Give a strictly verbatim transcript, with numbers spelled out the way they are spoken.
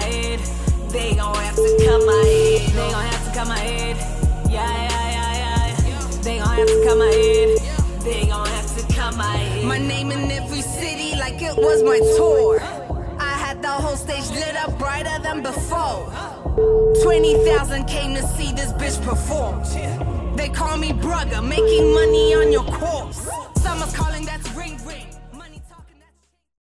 head. They gon' have to cut my head. They gon' have to cut my head. Yeah, yeah, yeah, yeah. They gon' have to cut my head. They gon' have to cut my head. My name in every city like it was my tour. I had the whole stage lit up brighter than before. twenty thousand came to see this bitch perform. They call me brugger, making money on your corpse. Summer's calling, that's ring ring.